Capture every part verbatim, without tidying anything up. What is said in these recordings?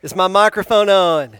Is my microphone on?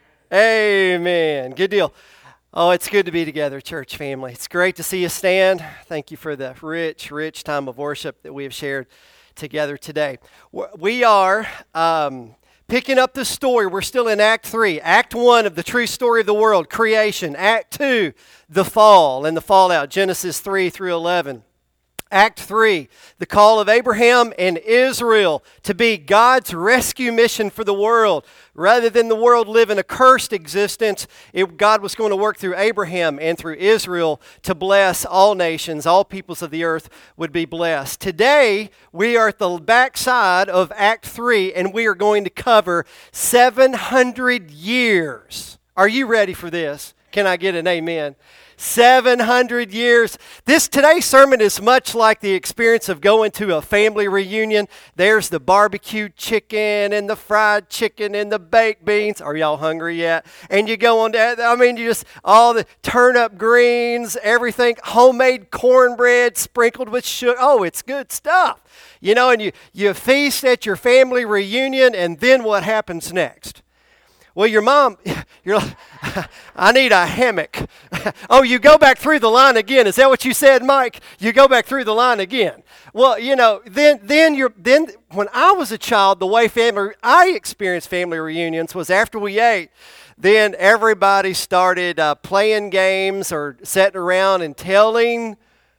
Amen. Good deal. Oh, it's good to be together, church family. It's great to see you stand. Thank you for the rich, rich time of worship that we have shared together today. We are um, picking up the story. We're still in Act three. Act one of the true story of the world, creation. Act two, the fall and the fallout, Genesis three through eleven. Act three, the call of Abraham and Israel to be God's rescue mission for the world. Rather than the world live in a cursed existence, it, God was going to work through Abraham and through Israel to bless all nations. All peoples of the earth would be blessed. Today, we are at the backside of Act three, and we are going to cover seven hundred years. Are you ready for this? Can I get an amen? seven hundred years. This today's sermon is much like the experience of going to a family reunion. There's the barbecue chicken and the fried chicken and the baked beans. Are y'all hungry yet? And you go on to, I mean, you just, all the turnip greens, everything, homemade cornbread sprinkled with sugar. Oh, it's good stuff. You know, and you, you feast at your family reunion, and then what happens next? Well, your mom, you're like, I need a hammock. Oh, you go back through the line again. Is that what you said, Mike? You go back through the line again. Well, you know, then then you're then when I was a child, the way family I experienced family reunions was after we ate, then everybody started uh, playing games or sitting around and telling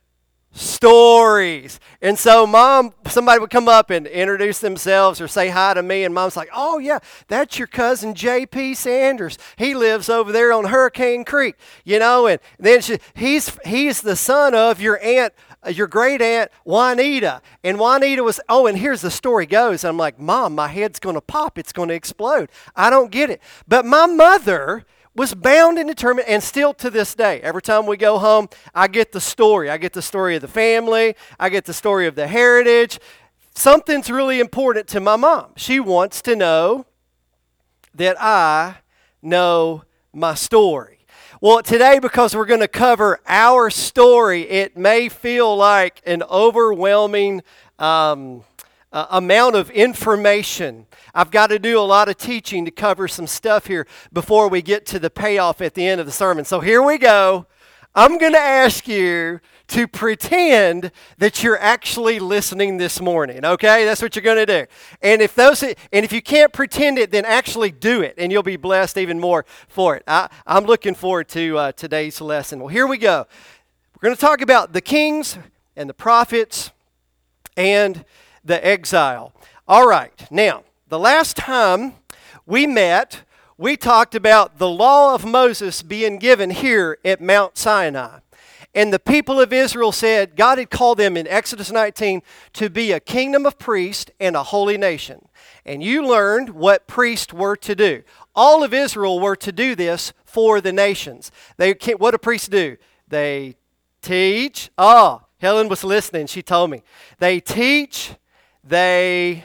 stories. And so mom, somebody would come up and introduce themselves or say hi to me, and mom's like, oh yeah, that's your cousin J P Sanders. He lives over there on Hurricane Creek, you know, and then she, he's he's the son of your aunt, your great aunt Juanita. And Juanita was, oh, and here's the story goes. I'm like, Mom, my head's going to pop. It's going to explode. I don't get it. But my mother was bound and determined, and still to this day, every time we go home, I get the story. I get the story of the family. I get the story of the heritage. Something's really important to my mom. She wants to know that I know my story. Well, today, because we're going to cover our story, it may feel like an overwhelming um, uh, amount of information. I've got to do a lot of teaching to cover some stuff here before we get to the payoff at the end of the sermon. So here we go. I'm going to ask you to pretend that you're actually listening this morning, okay? That's what you're going to do. And if those, and if you can't pretend it, then actually do it, and you'll be blessed even more for it. I, I'm looking forward to uh, today's lesson. Well, here we go. We're going to talk about the kings and the prophets and the exile. All right, now, the last time we met, we talked about the law of Moses being given here at Mount Sinai. And the people of Israel said God had called them in Exodus nineteen to be a kingdom of priests and a holy nation. And you learned what priests were to do. All of Israel were to do this for the nations. They what do priests do? They teach. Oh, Helen was listening. She told me. They teach, they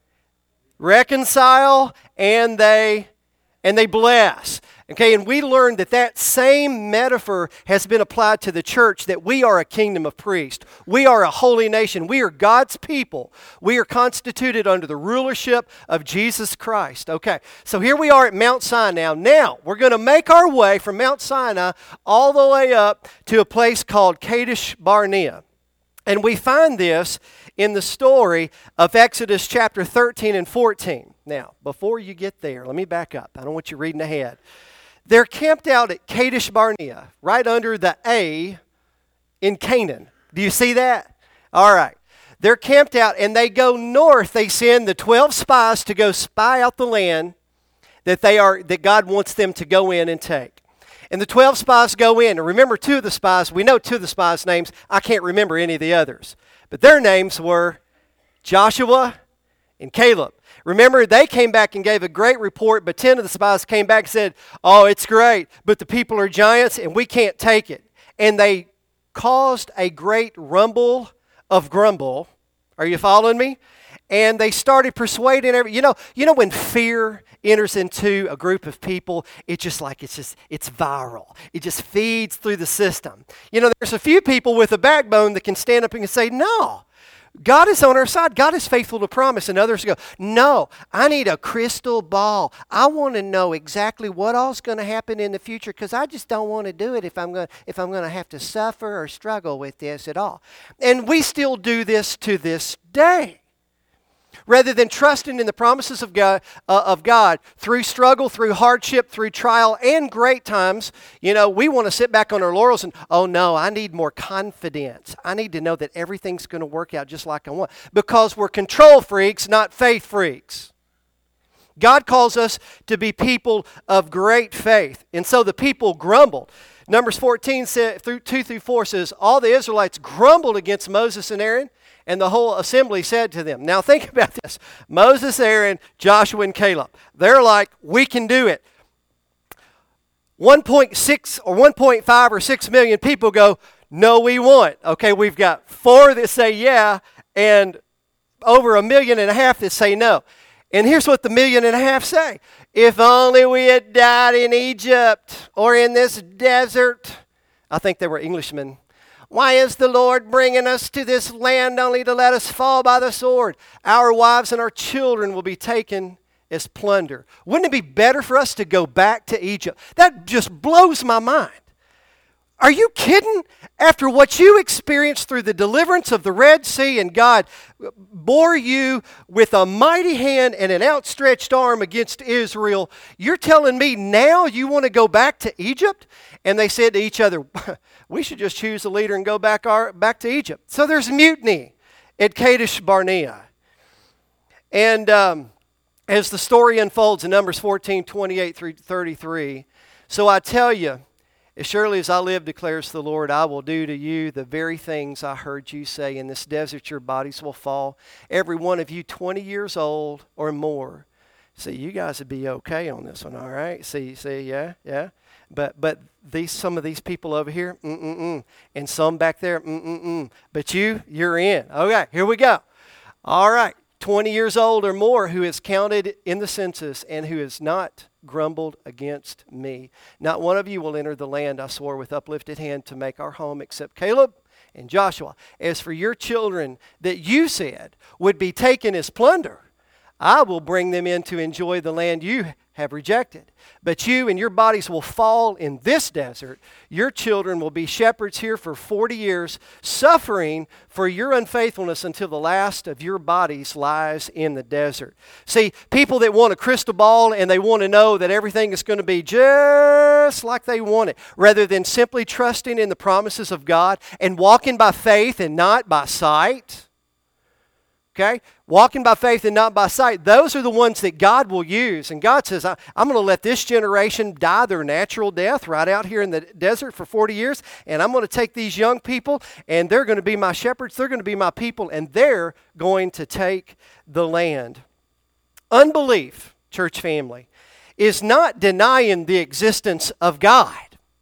reconcile, and they and they bless. Okay, and we learned that that same metaphor has been applied to the church, that we are a kingdom of priests. We are a holy nation. We are God's people. We are constituted under the rulership of Jesus Christ. Okay, so here we are at Mount Sinai now. Now, we're going to make our way from Mount Sinai all the way up to a place called Kadesh Barnea. And we find this in the story of Exodus chapter thirteen and fourteen. Now, before you get there, let me back up. I don't want you reading ahead. They're camped out at Kadesh Barnea, right under the A in Canaan. Do you see that? All right. They're camped out, and they go north. They send the twelve spies to go spy out the land that they are that God wants them to go in and take. And the twelve spies go in. And remember, two of the spies, we know two of the spies' names. I can't remember any of the others. But their names were Joshua and Caleb. Remember, they came back and gave a great report, but ten of the spies came back and said, oh, it's great, but the people are giants and we can't take it. And they caused a great rumble of grumble. Are you following me? And they started persuading every, you know, you know when fear enters into a group of people, it's just like, it's just, it's viral. It just feeds through the system. You know, there's a few people with a backbone that can stand up and say, no, God is on our side. God is faithful to promise. And others go, no, I need a crystal ball. I want to know exactly what all's going to happen in the future because I just don't want to do it if I'm going if I'm going to have to suffer or struggle with this at all. And we still do this to this day. Rather than trusting in the promises of God, uh, of God through struggle, through hardship, through trial, and great times, you know, we want to sit back on our laurels and, oh no, I need more confidence. I need to know that everything's going to work out just like I want. Because we're control freaks, not faith freaks. God calls us to be people of great faith. And so the people grumbled. Numbers fourteen, said, through two through four says, all the Israelites grumbled against Moses and Aaron, and the whole assembly said to them. Now think about this. Moses, Aaron, Joshua, and Caleb. They're like, we can do it. one point six or one point five or six million people go, no, we won't. Okay, we've got four that say yeah, and over a million and a half that say no. And here's what the million and a half say. If only we had died in Egypt or in this desert. I think they were Englishmen. Why is the Lord bringing us to this land only to let us fall by the sword? Our wives and our children will be taken as plunder. Wouldn't it be better for us to go back to Egypt? That just blows my mind. Are you kidding? After what you experienced through the deliverance of the Red Sea and God bore you with a mighty hand and an outstretched arm against Israel, you're telling me now you want to go back to Egypt? And they said to each other, we should just choose a leader and go back, our, back to Egypt. So there's mutiny at Kadesh Barnea. And um, as the story unfolds in Numbers fourteen, twenty-eight through thirty-three, so I tell you, as surely as I live, declares the Lord, I will do to you the very things I heard you say. In this desert your bodies will fall. Every one of you twenty years old or more. See, you guys would be okay on this one, all right? See, see, yeah, yeah. But but these some of these people over here, mm-mm-mm. And some back there, mm-mm-mm. But you, you're in. Okay, here we go. All right, twenty years old or more who is counted in the census and who is not grumbled against me. Not one of you will enter the land I swore with uplifted hand to make our home except Caleb and Joshua. As for your children that you said would be taken as plunder, I will bring them in to enjoy the land you have rejected. But you and your bodies will fall in this desert. Your children will be shepherds here for forty years, suffering for your unfaithfulness until the last of your bodies lies in the desert. See, people that want a crystal ball and they want to know that everything is going to be just like they want it, rather than simply trusting in the promises of God and walking by faith and not by sight. Okay? Walking by faith and not by sight. Those are the ones that God will use. And God says, I'm going to let this generation die their natural death right out here in the desert for forty years. And I'm going to take these young people and they're going to be my shepherds. They're going to be my people. And they're going to take the land. Unbelief, church family, is not denying the existence of God.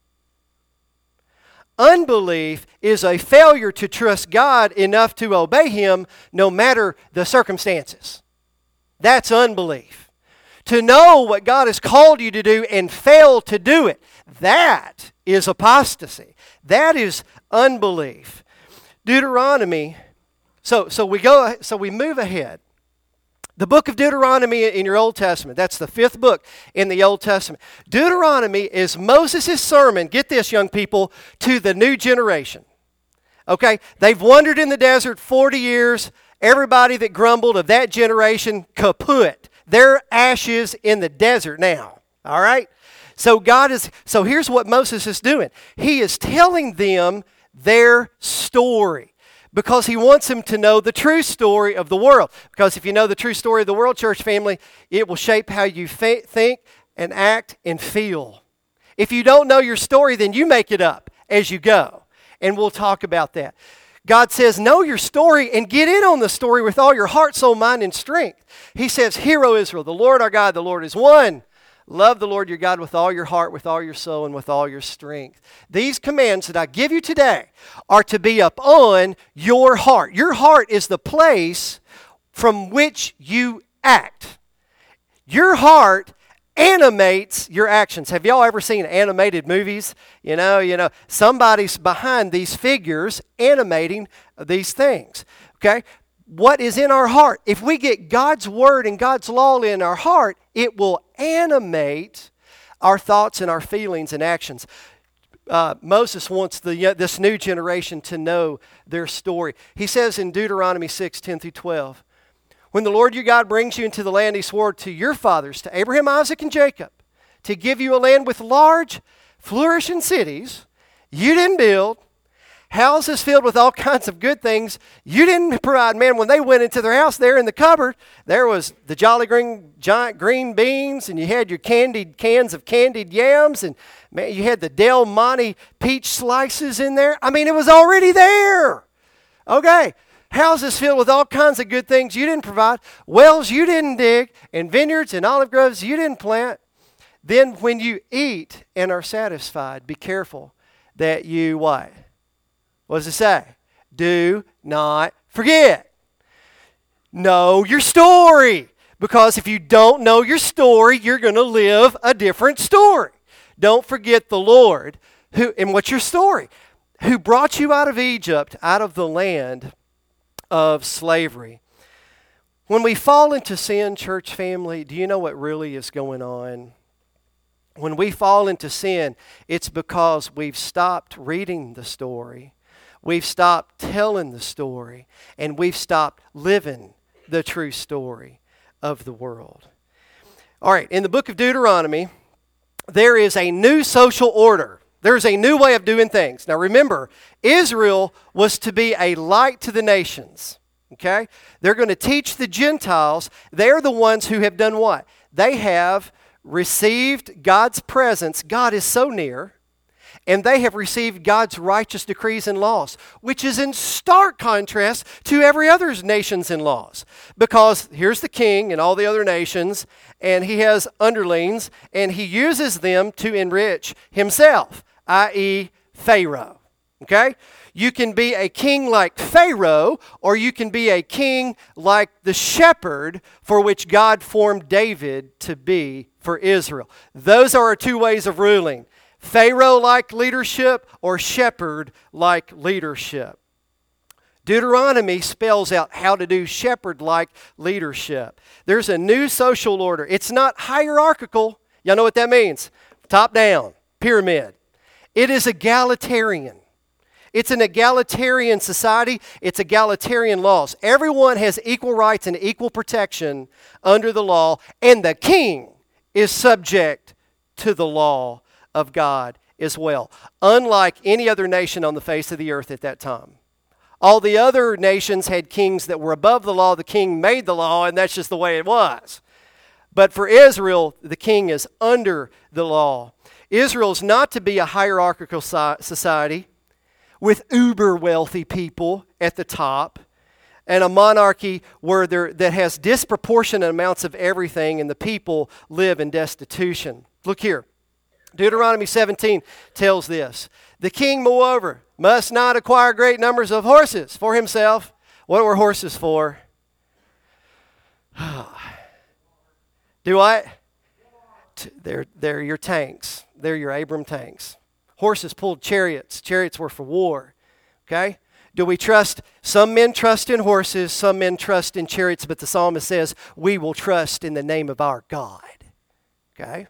Unbelief is a failure to trust God enough to obey Him no matter the circumstances. That's unbelief. To know what God has called you to do and fail to do it, that is apostasy. That is unbelief. Deuteronomy, so, so we go, so we move ahead. The book of Deuteronomy in your Old Testament, that's the fifth book in the Old Testament. Deuteronomy is Moses' sermon, get this young people, to the new generation. Okay, they've wandered in the desert forty years. Everybody that grumbled of that generation, kaput. They're ashes in the desert now, all right? So God is, so here's what Moses is doing. He is telling them their story. Because he wants them to know the true story of the world. Because if you know the true story of the world, church family, it will shape how you fa- think and act and feel. If you don't know your story, then you make it up as you go. And we'll talk about that. God says, know your story and get in on the story with all your heart, soul, mind, and strength. He says, Hear, O Israel, the Lord our God, the Lord is one. Love the Lord your God with all your heart, with all your soul, and with all your strength. These commands that I give you today are to be upon your heart. Your heart is the place from which you act. Your heart animates your actions. Have y'all ever seen animated movies? You know, you know, somebody's behind these figures animating these things. Okay? what is in our heart. If we get God's word and God's law in our heart, it will animate our thoughts and our feelings and actions. Uh, Moses wants the, uh, this new generation to know their story. He says in Deuteronomy six, ten through twelve, when the Lord your God brings you into the land he swore to your fathers, to Abraham, Isaac, and Jacob, to give you a land with large, flourishing cities you didn't build, houses filled with all kinds of good things you didn't provide. Man, when they went into their house, there in the cupboard, there was the Jolly Green giant green beans, and you had your candied cans of candied yams, and man, you had the Del Monte peach slices in there. I mean, it was already there. Okay. Houses filled with all kinds of good things you didn't provide, wells you didn't dig, and vineyards and olive groves you didn't plant. Then when you eat and are satisfied, be careful that you what? What does it say? Do not forget. Know your story. Because if you don't know your story, you're going to live a different story. Don't forget the Lord. Who, and what's your story? Who brought you out of Egypt, out of the land of slavery. When we fall into sin, church family, do you know what really is going on? When we fall into sin, it's because we've stopped reading the story. We've stopped telling the story, and we've stopped living the true story of the world. All right, in the book of Deuteronomy, there is a new social order. There's a new way of doing things. Now remember, Israel was to be a light to the nations. Okay? They're going to teach the Gentiles. They're the ones who have done what? They have received God's presence. God is so near. And they have received God's righteous decrees and laws, which is in stark contrast to every other nation's in laws. Because here's the king and all the other nations, and he has underlings, and he uses them to enrich himself, that is. Pharaoh. Okay? You can be a king like Pharaoh, or you can be a king like the shepherd for which God formed David to be for Israel. Those are our two ways of ruling. Pharaoh-like leadership or shepherd-like leadership. Deuteronomy spells out how to do shepherd-like leadership. There's a new social order. It's not hierarchical. Y'all know what that means? Top down, pyramid. It is egalitarian. It's an egalitarian society. It's egalitarian laws. Everyone has equal rights and equal protection under the law, and the king is subject to the law of God as well, unlike any other nation on the face of the earth at that time. All the other nations had kings that were above the law. The king made the law, and that's just the way it was. But for Israel, the king is under the law. Israel is not to be a hierarchical society with uber wealthy people at the top, and a monarchy where there that has disproportionate amounts of everything, and the people live in destitution. Look here. Deuteronomy seventeen tells this. The king, moreover, must not acquire great numbers of horses for himself. What were horses for? Do what? They're, they're your tanks. They're your Abram tanks. Horses pulled chariots. Chariots were for war. Okay? Do we trust? Some men trust in horses. Some men trust in chariots. But the psalmist says, we will trust in the name of our God. Okay?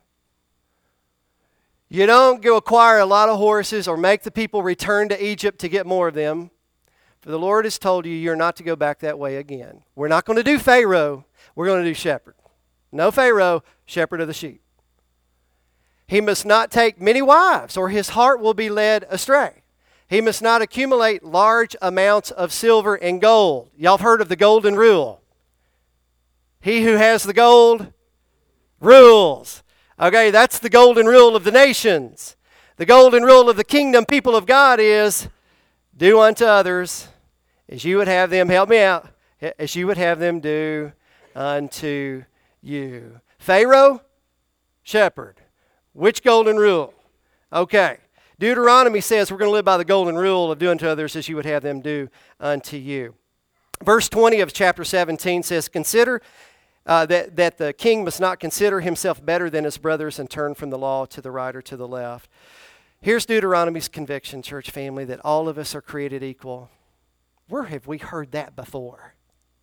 You don't go acquire a lot of horses or make the people return to Egypt to get more of them. For the Lord has told you you're not to go back that way again. We're not going to do Pharaoh. We're going to do shepherd. No Pharaoh, shepherd of the sheep. He must not take many wives, or his heart will be led astray. He must not accumulate large amounts of silver and gold. Y'all have heard of the golden rule. He who has the gold rules. Okay, that's the golden rule of the nations. The golden rule of the kingdom people of God is do unto others as you would have them, help me out, as you would have them do unto you. Pharaoh, shepherd. Which golden rule? Okay. Deuteronomy says we're going to live by the golden rule of do unto others as you would have them do unto you. Verse twenty of chapter seventeen says, consider uh, that, that the king must not consider himself better than his brothers and turn from the law to the right or to the left. Here's Deuteronomy's conviction, church family, that all of us are created equal. Where have we heard that before?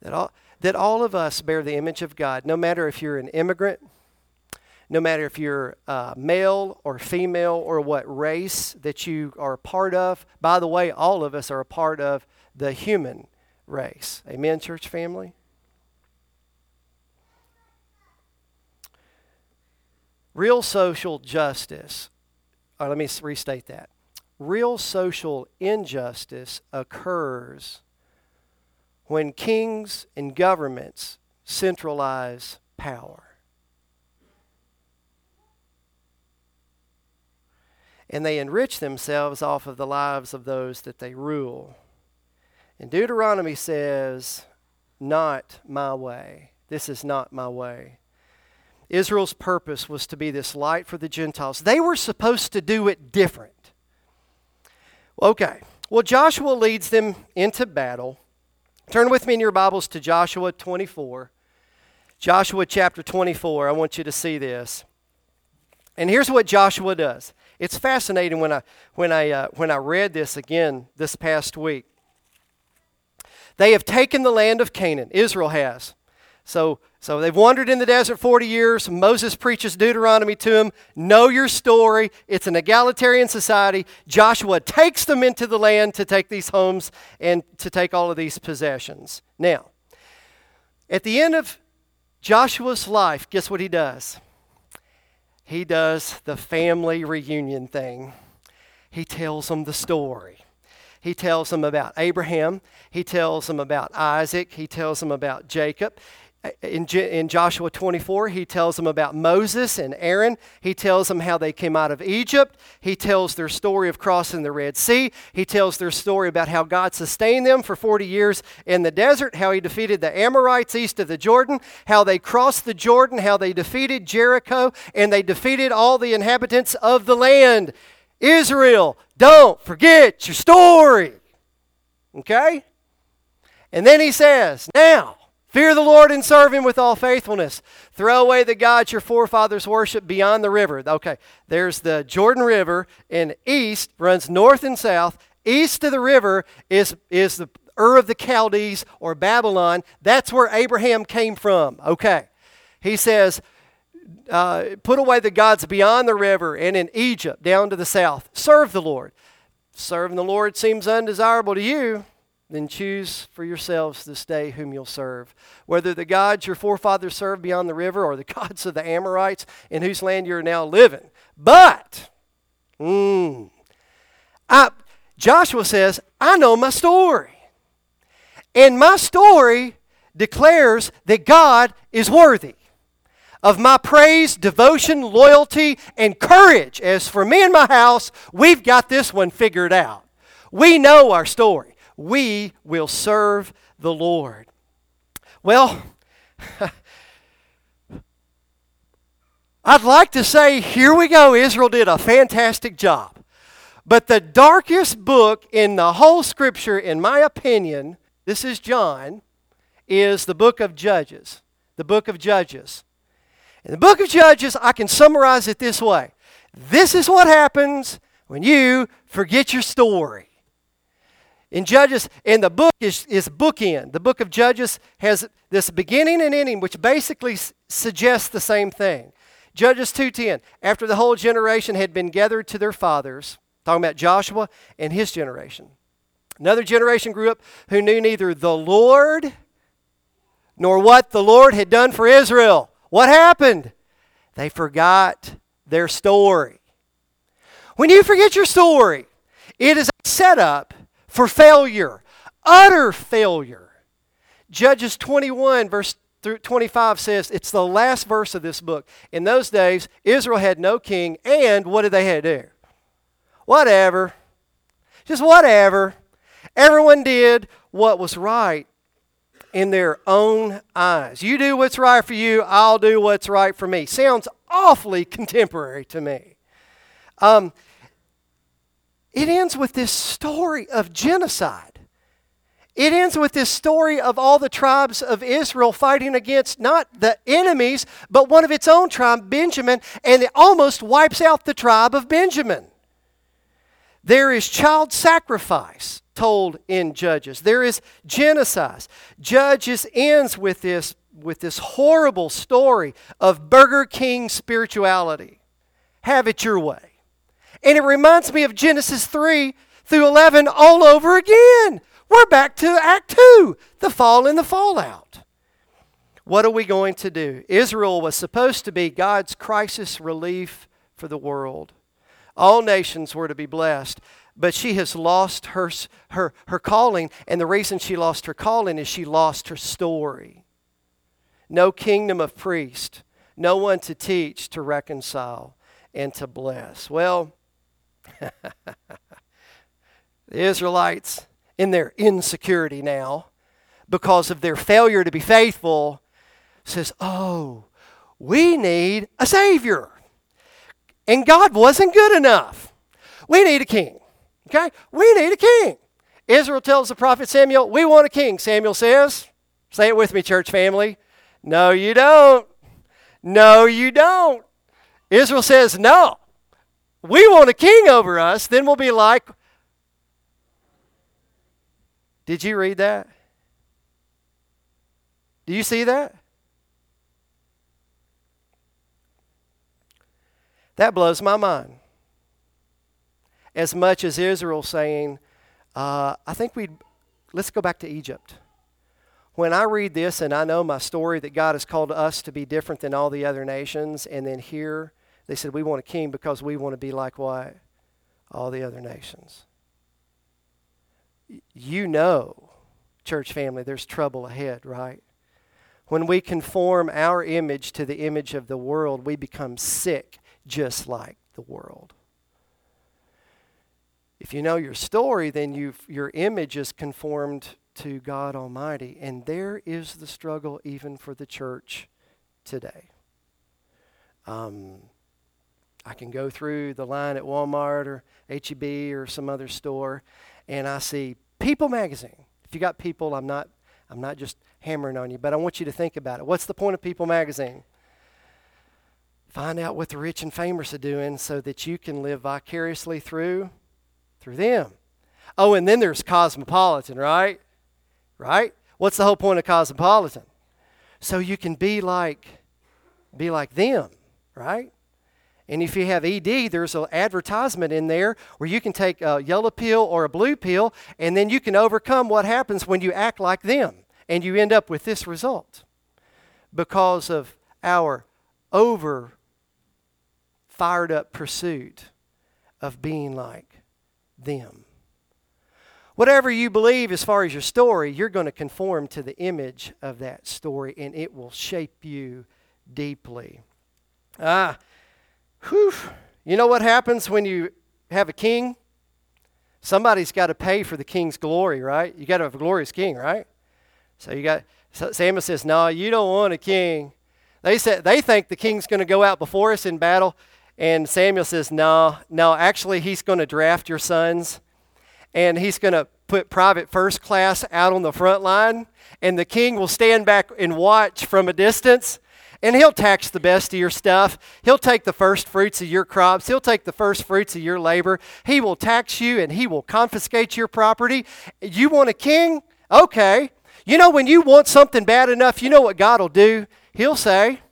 That all, that all of us bear the image of God, no matter if you're an immigrant, no matter if you're uh, male or female or what race that you are a part of. By the way, all of us are a part of the human race. Amen, church family? Real social justice, or let me restate that. Real social injustice occurs when kings and governments centralize power. And they enrich themselves off of the lives of those that they rule. And Deuteronomy says, not my way. This is not my way. Israel's purpose was to be this light for the Gentiles. They were supposed to do it different. Okay, well, Joshua leads them into battle. Turn with me in your Bibles to Joshua twenty-four. Joshua chapter twenty-four, I want you to see this. And here's what Joshua does. It's fascinating when I when I uh, when I read this again this past week. They have taken the land of Canaan. Israel has. So so they've wandered in the desert forty years. Moses preaches Deuteronomy to them. Know your story. It's an egalitarian society. Joshua takes them into the land to take these homes and to take all of these possessions. Now, at the end of Joshua's life, guess what he does? He does the family reunion thing. He tells them the story. He tells them about Abraham. He tells them about Isaac. He tells them about Jacob. In, in Joshua twenty-four, he tells them about Moses and Aaron. He tells them how they came out of Egypt. He tells their story of crossing the Red Sea. He tells their story about how God sustained them for forty years in the desert, how he defeated the Amorites east of the Jordan, how they crossed the Jordan, how they defeated Jericho, and they defeated all the inhabitants of the land. Israel, don't forget your story. Okay? And then he says, now, fear the Lord and serve him with all faithfulness. Throw away the gods your forefathers worshiped beyond the river. Okay, there's the Jordan River, and east runs north and south. East of the river is, is the Ur of the Chaldees, or Babylon. That's where Abraham came from. Okay, he says, uh, put away the gods beyond the river and in Egypt, down to the south. Serve the Lord. Serving the Lord seems undesirable to you. Then choose for yourselves this day whom you'll serve. Whether the gods your forefathers served beyond the river or the gods of the Amorites in whose land you're now living. But, mm, I, Joshua says, I know my story. And my story declares that God is worthy of my praise, devotion, loyalty, and courage. As for me and my house, we've got this one figured out. We know our story. We will serve the Lord. Well, I'd like to say, here we go. Israel did a fantastic job. But the darkest book in the whole Scripture, in my opinion, this is John, is the book of Judges. The book of Judges. In the book of Judges, I can summarize it this way. This is what happens when you forget your story. In Judges, and the book is, is bookend. The book of Judges has this beginning and ending, which basically s- suggests the same thing. Judges two ten, after the whole generation had been gathered to their fathers, talking about Joshua and his generation. Another generation grew up who knew neither the Lord nor what the Lord had done for Israel. What happened? They forgot their story. When you forget your story, it is a setup for failure, utter failure. Judges twenty-one, verse twenty-five says, it's the last verse of this book. In those days, Israel had no king, and what did they have to do? Whatever. Just whatever. Everyone did what was right in their own eyes. You do what's right for you, I'll do what's right for me. Sounds awfully contemporary to me. Um, It ends with this story of genocide. It ends with this story of all the tribes of Israel fighting against not the enemies, but one of its own tribe, Benjamin, and it almost wipes out the tribe of Benjamin. There is child sacrifice told in Judges. There is genocide. Judges ends with this, with this horrible story of Burger King spirituality. Have it your way. And it reminds me of Genesis three through eleven all over again. We're back to Act two, the fall and the fallout. What are we going to do? Israel was supposed to be God's crisis relief for the world. All nations were to be blessed, but she has lost her, her, her calling, and the reason she lost her calling is she lost her story. No kingdom of priests, no one to teach, to reconcile, and to bless. Well, the Israelites, in their insecurity now, because of their failure to be faithful, says, oh, we need a Savior. And God wasn't good enough. We need a king. Okay? We need a king. Israel tells the prophet Samuel, we want a king. Samuel says, say it with me, church family. No, you don't. No, you don't. Israel says, no. We want a king over us. Then we'll be like, did you read that? Do you see that? That blows my mind. As much as Israel saying, uh, I think we'd, let's go back to Egypt. When I read this and I know my story that God has called us to be different than all the other nations, and then here they said we want a king because we want to be like what? All the other nations. You know, church family, there's trouble ahead, right? When we conform our image to the image of the world, we become sick just like the world. If you know your story, then you've, your image is conformed to God Almighty. And there is the struggle even for the church today. Um, I can go through the line at Walmart or H E B or some other store, and I see People magazine. If you got People, I'm not, I'm not just hammering on you, but I want you to think about it. What's the point of People magazine? Find out what the rich and famous are doing so that you can live vicariously through, through them. Oh, and then there's Cosmopolitan, right? Right? What's the whole point of Cosmopolitan? So you can be like, be like them, right? And if you have E D, there's an advertisement in there where you can take a yellow pill or a blue pill, and then you can overcome what happens when you act like them. And you end up with this result because of our over fired up pursuit of being like them. Whatever you believe as far as your story, you're going to conform to the image of that story, and it will shape you deeply. Ah, whew. You know what happens when you have a king? Somebody's got to pay for the king's glory, right? You got to have a glorious king, right? So you got so Samuel says, "No, you don't want a king." They said they think the king's going to go out before us in battle, and Samuel says, "No, no. Actually, he's going to draft your sons, and he's going to put private first class out on the front line, and the king will stand back and watch from a distance." And he'll tax the best of your stuff. He'll take the first fruits of your crops. He'll take the first fruits of your labor. He will tax you and he will confiscate your property. You want a king? Okay. You know, when you want something bad enough, you know what God will do? He'll say,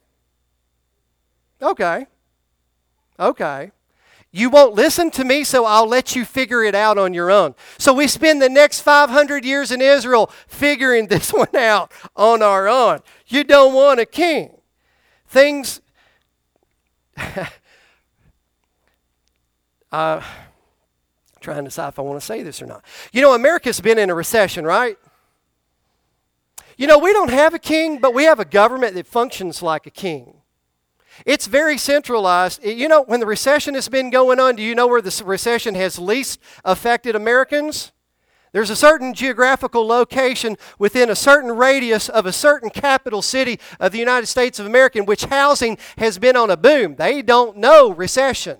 okay, okay. You won't listen to me, so I'll let you figure it out on your own. So we spend the next five hundred years in Israel figuring this one out on our own. You don't want a king. Things, uh, trying to decide if I want to say this or not. You know, America's been in a recession, right? You know, we don't have a king, but we have a government that functions like a king. It's very centralized. You know, when the recession has been going on, do you know where the recession has least affected Americans? There's a certain geographical location within a certain radius of a certain capital city of the United States of America in which housing has been on a boom. They don't know recession.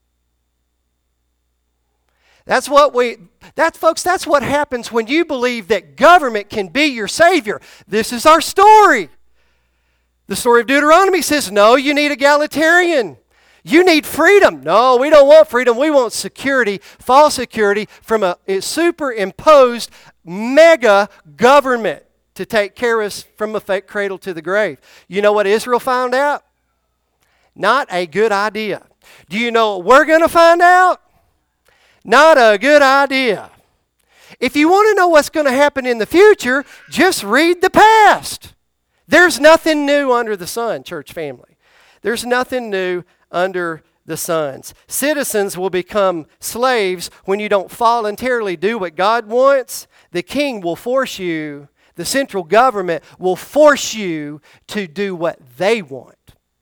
That's what we, that folks, that's what happens when you believe that government can be your savior. This is our story. The story of Deuteronomy says, no, you need egalitarian. You need freedom. No, we don't want freedom. We want security, false security from a, a superimposed mega government to take care of us from a fake cradle to the grave. You know what Israel found out? Not a good idea. Do you know what we're going to find out? Not a good idea. If you want to know what's going to happen in the future, just read the past. There's nothing new under the sun, church family. There's nothing new under the suns. Citizens will become slaves when you don't voluntarily do what God wants. The king will force you, the central government will force you to do what they want.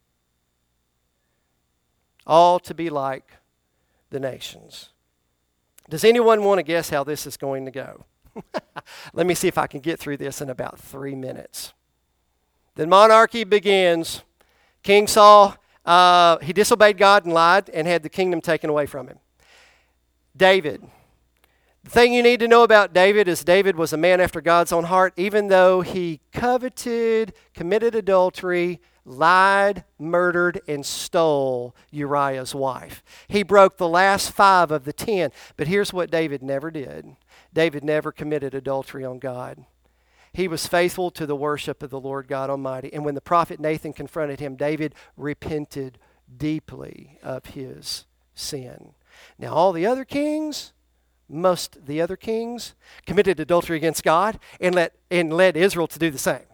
All to be like the nations. Does anyone want to guess how this is going to go? Let me see if I can get through this in about three minutes. The monarchy begins. King Saul, uh, he disobeyed God and lied and had the kingdom taken away from him. David. The thing you need to know about David is David was a man after God's own heart, even though he coveted, committed adultery, lied, murdered, and stole Uriah's wife. He broke the last five of the ten. But here's what David never did. David never committed adultery on God. He was faithful to the worship of the Lord God Almighty. And when the prophet Nathan confronted him, David repented deeply of his sin. Now, all the other kings, most the other kings, committed adultery against God and, let, and led Israel to do the same.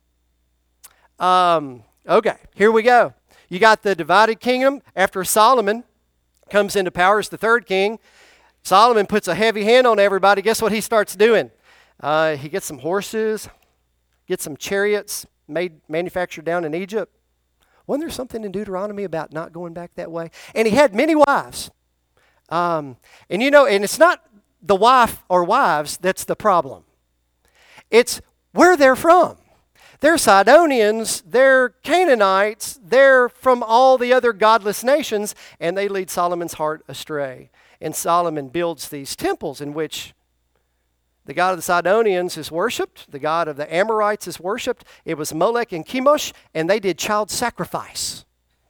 Um... Okay, here we go. You got the divided kingdom. After Solomon comes into power as the third king, Solomon puts a heavy hand on everybody. Guess what he starts doing? Uh, he gets some horses, gets some chariots made manufactured down in Egypt. Wasn't there something in Deuteronomy about not going back that way? And he had many wives. Um, and you know, and it's not the wife or wives that's the problem. It's where they're from. They're Sidonians, they're Canaanites, they're from all the other godless nations, and they lead Solomon's heart astray. And Solomon builds these temples in which the god of the Sidonians is worshipped, the god of the Amorites is worshipped. It was Molech and Chemosh, and they did child sacrifice.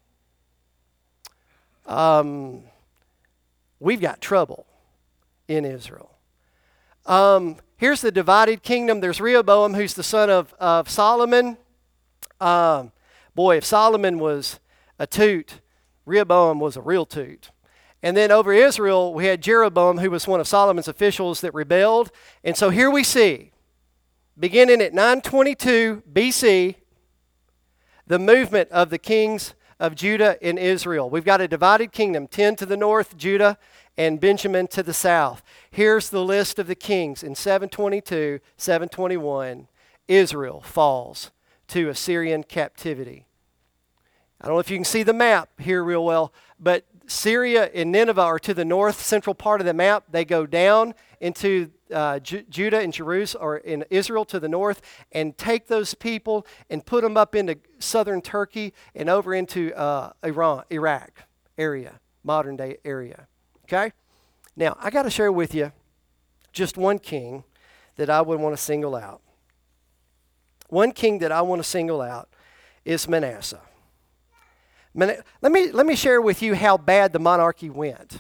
Um, we've got trouble in Israel. Um, here's the divided kingdom. There's Rehoboam, who's the son of, of Solomon. Um, boy, if Solomon was a toot, Rehoboam was a real toot. And then over Israel, we had Jeroboam, who was one of Solomon's officials that rebelled. And so here we see, beginning at nine twenty-two B C, the movement of the kings of Judah and Israel. We've got a divided kingdom, ten to the north, Judah, and Benjamin to the south. Here's the list of the kings. In seven twenty-two, seven twenty-one, Israel falls to Assyrian captivity. I don't know if you can see the map here real well, but Syria and Nineveh are to the north central part of the map. They go down into uh, Ju- Judah and Jerusalem, or in Israel to the north, and take those people and put them up into southern Turkey and over into uh, Iran, Iraq area, modern day area. Okay? Now, I got to share with you just one king that I would want to single out. One king that I want to single out is Manasseh. Let me, let me share with you how bad the monarchy went.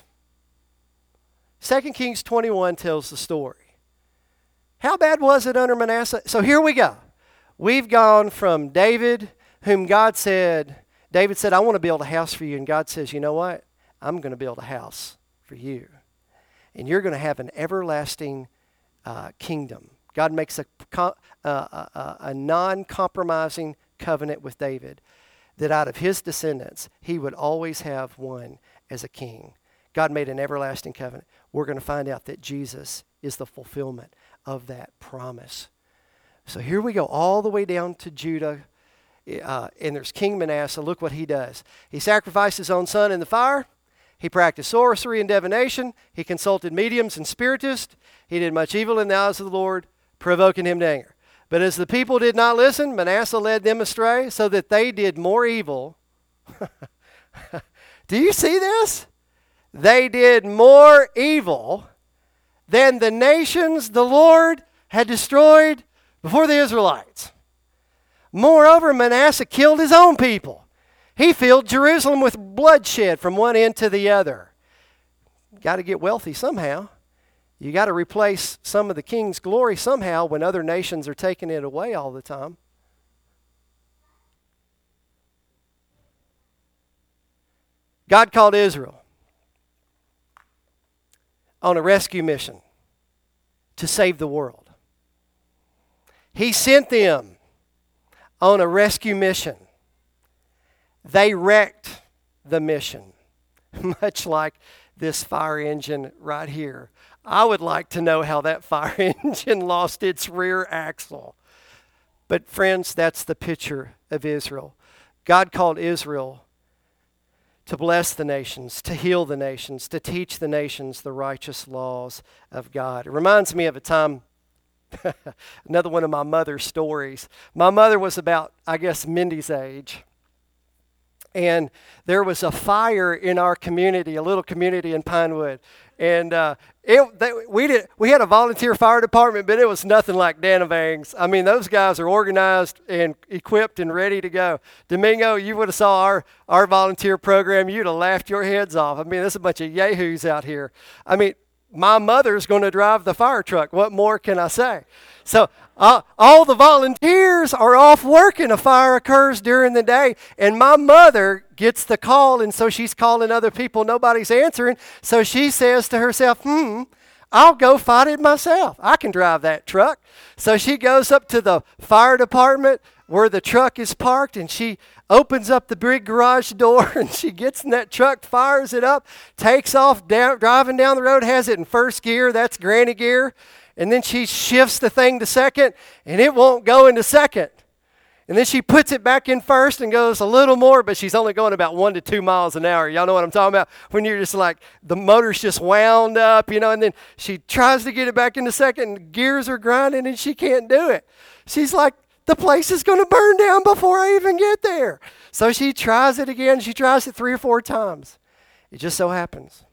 Second Kings twenty-one tells the story. How bad was it under Manasseh? So here we go. We've gone from David, whom God said, David said, I want to build a house for you. And God says, you know what? I'm going to build a house for you. And you're going to have an everlasting uh, kingdom. God makes a, uh, a, a non-compromising covenant with David that out of his descendants, he would always have one as a king. God made an everlasting covenant. We're going to find out that Jesus is the fulfillment of that promise. So here we go, all the way down to Judah. Uh, and there's King Manasseh. Look what he does. He sacrificed his own son in the fire. He practiced sorcery and divination. He consulted mediums and spiritists. He did much evil in the eyes of the Lord, provoking him to anger. But as the people did not listen, Manasseh led them astray so that they did more evil. Do you see this? They did more evil than the nations the Lord had destroyed before the Israelites. Moreover, Manasseh killed his own people. He filled Jerusalem with bloodshed from one end to the other. Got to get wealthy somehow. You got to replace some of the king's glory somehow when other nations are taking it away all the time. God called Israel on a rescue mission to save the world. He sent them on a rescue mission. They wrecked the mission, much like this fire engine right here. I would like to know how that fire engine lost its rear axle. But friends, that's the picture of Israel. God called Israel to bless the nations, to heal the nations, to teach the nations the righteous laws of God. It reminds me of a time, another one of my mother's stories. My mother was about, I guess, Mindy's age. And there was a fire in our community, a little community in Pinewood. And uh, it, they, we did we had a volunteer fire department, but it was nothing like Danavang's. I mean, those guys are organized and equipped and ready to go. Domingo, you would have saw our, our volunteer program. You'd have laughed your heads off. I mean, there's a bunch of yahoos out here. I mean, my mother's going to drive the fire truck. What more can I say? So uh, all the volunteers are off working. A fire occurs during the day, and my mother gets the call, and so she's calling other people. Nobody's answering. So she says to herself, hmm, I'll go fight it myself. I can drive that truck. So she goes up to the fire department where the truck is parked, and she opens up the big garage door, and she gets in that truck, fires it up, takes off down, driving down the road, has it in first gear. That's granny gear. And then she shifts the thing to second, and it won't go into second. And then she puts it back in first and goes a little more, but she's only going about one to two miles an hour. Y'all know what I'm talking about? When you're just like, the motor's just wound up, you know, and then she tries to get it back into second, and gears are grinding, and she can't do it. She's like, the place is going to burn down before I even get there. So she tries it again. She tries it three or four times. It just so happens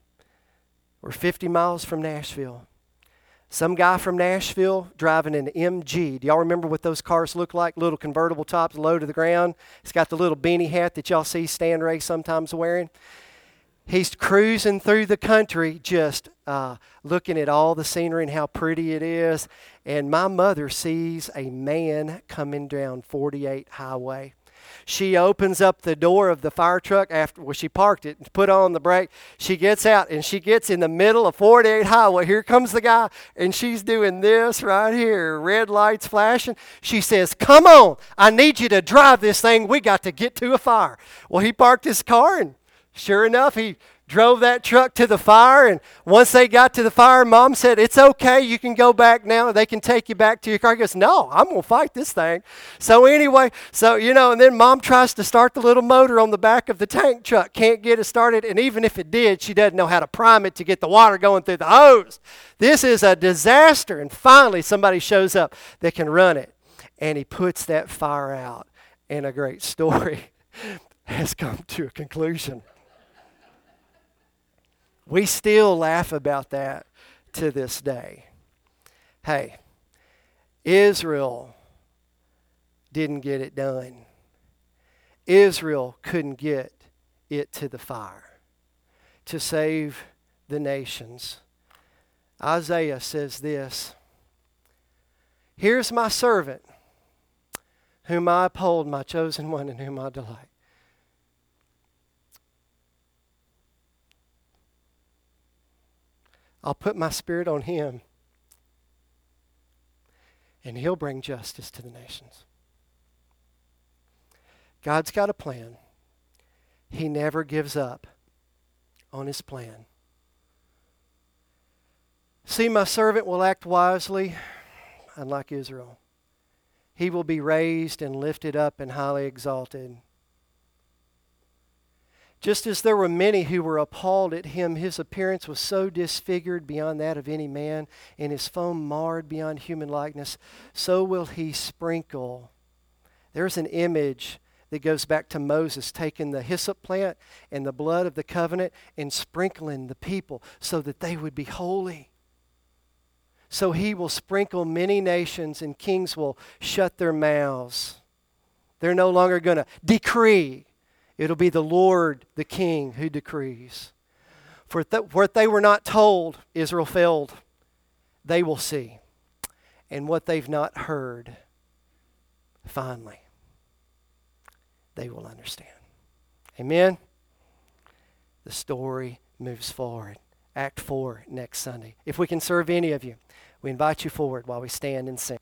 we're fifty miles from Nashville. Some guy from Nashville driving an M G. Do y'all remember what those cars look like? Little convertible tops, low to the ground. It's got the little beanie hat that y'all see Stan Ray sometimes wearing. He's cruising through the country just uh, looking at all the scenery and how pretty it is. And my mother sees a man coming down forty-eight highway. She opens up the door of the fire truck after well, she parked it and put on the brake. She gets out, and she gets in the middle of forty-eight highway. Here comes the guy, and she's doing this right here. Red lights flashing. She says, come on, I need you to drive this thing. We got to get to a fire. Well, he parked his car, and sure enough, he drove that truck to the fire, and once they got to the fire, Mom said, it's okay, you can go back now. They can take you back to your car. He goes, no, I'm going to fight this thing. So anyway, so, you know, and then Mom tries to start the little motor on the back of the tank truck. Can't get it started, and even if it did, she doesn't know how to prime it to get the water going through the hose. This is a disaster, and finally somebody shows up that can run it, and he puts that fire out, and a great story has come to a conclusion. We still laugh about that to this day. Hey, Israel didn't get it done. Israel couldn't get it to the fire to save the nations. Isaiah says this, here's my servant, whom I uphold, my chosen one in whom I delight. I'll put my spirit on him, and he'll bring justice to the nations. God's got a plan. He never gives up on his plan. See, my servant will act wisely, unlike Israel. He will be raised and lifted up and highly exalted. Just as there were many who were appalled at him, his appearance was so disfigured beyond that of any man, and his form marred beyond human likeness, so will he sprinkle. There's an image that goes back to Moses taking the hyssop plant and the blood of the covenant and sprinkling the people so that they would be holy. So he will sprinkle many nations, and kings will shut their mouths. They're no longer going to decree. It'll be the Lord, the King, who decrees. For th- what they were not told, Israel failed, they will see. And what they've not heard, finally, they will understand. Amen? The story moves forward. Act four next Sunday. If we can serve any of you, we invite you forward while we stand and sing.